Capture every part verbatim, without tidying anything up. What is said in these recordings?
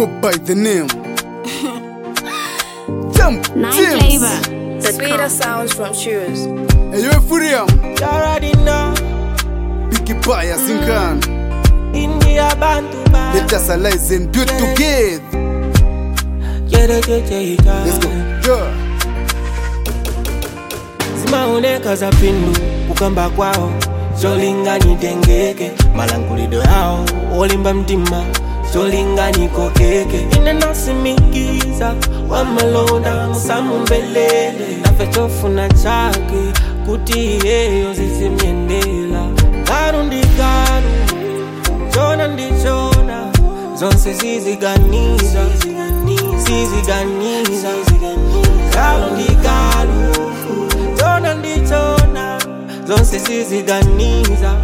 go by the name Jump Nine James. Flavor. Sweeter sounds from Shoes. Hey, yo, Furiam. You already know. Biggie Baya Zinkan. India Bantu Ba. Let us allies and build together. Let's go. Yeah. Simaoneka za pindu kukamba kwao solingani tengeke malangulido yao olimba mtima solingani kokeke inenasimikiza wamalonda musamu mbelele nafechofuna chake kuti yeyo zizimyendela garu ndi garu chona ndi chona zonse ziziganiza ziziganiza garu ndi garu chona ndi chona zonse ziziganiza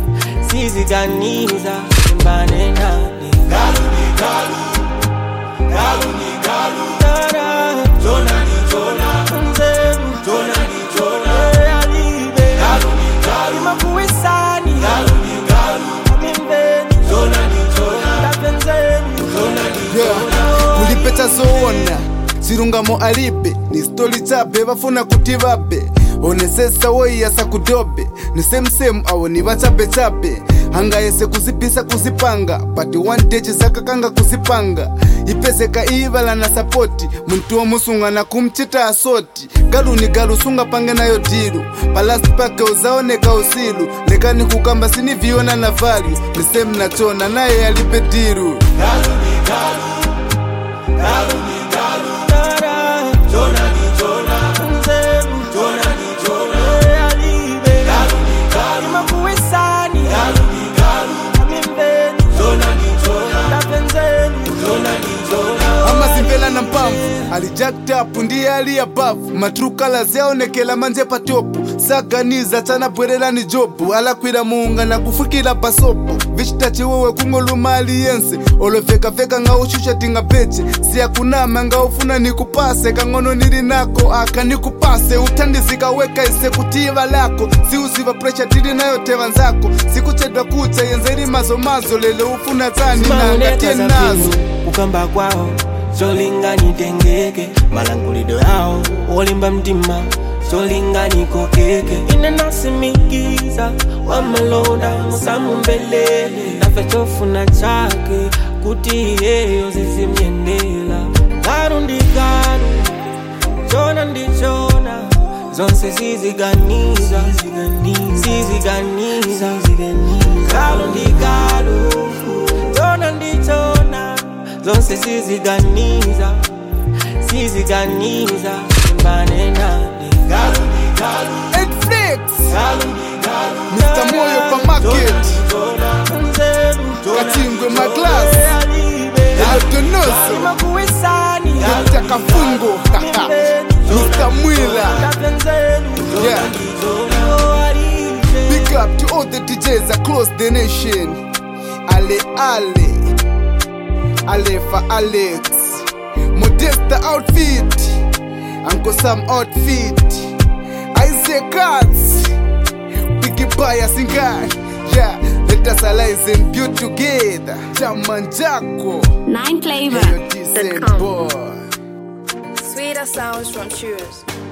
ziziganiza mbane nani galu ni galu galu ni galu chona ni chona nzeru chona ni chona alibe galu ni galu imakuisani galu ni galu mimbeni chona ni chona tapenzeni chona ni chona kulipeta zoona sirungamo alibe ni stori chabe bafuna kuti babe onesesa woiyasa kudobe ni same same awo ni bachabe chabe hangayese kuzipisa kuzipanga but one day chisakakanga kuzipanga ipezeka ivala na sapoti muntu womusunga na kumchita asoti galu ni galu sunga pange nayo dilu palast pake uzaoneka usilu lekani kukamba siniviona na value ni same na chona naye alipe dilu galu ni galu galu ni galu chona ni chona nzeru chona ni chona alibe galu ni galu imakuisani galu ni galu mimbeni chona ni chona tapenzeni chona ni chona amazimbela na mpamvu alijaktapu ndiye ali above matrukala zyaonekela manje patopu saganiza chanabwerera ni jobu alakwira muunga na kufukila pasopo vichitachiwewe kungoluma aliyense olovekaveka nga ushusha tinga peche siyakunama nga ufuna nikupase kangono nili nako aka nikupase utandizika weka ise kutiva lako siuziva presha tili nayo teva nzako sikuchedwa kucha yenzeri mazo mazo lele ufuna zani na ngatie nazo kukamba kwao solingani tengeke malangulido yao olimba mtima solingani kokeke inenasimikiza wamalonda musamu mbelele nafechofuna chake kuti yeyo zizimyendela garu ndi garu chona ndi chona zonse ziziganiza ziziganiza garu ndi garu chona ndi chona zonse ziziganiza ziziganiza mbane nani galu ni galu Netflix galu ni galu mister Moyo pa market Katingwe maglass Altonoso imakuisani Dokta Kafungo mister Mwila Yeah Big up to all the D Js across the nation Ale Ale Alefa Alex Modesta outfit Uncle Sam outfit Isaac Katz Biggie Baya Zinkan. Yeah, let us allies and build together Chamanjako Nine Flavor. Hey, yo, decent boy. Sweeter sounds from Shoes.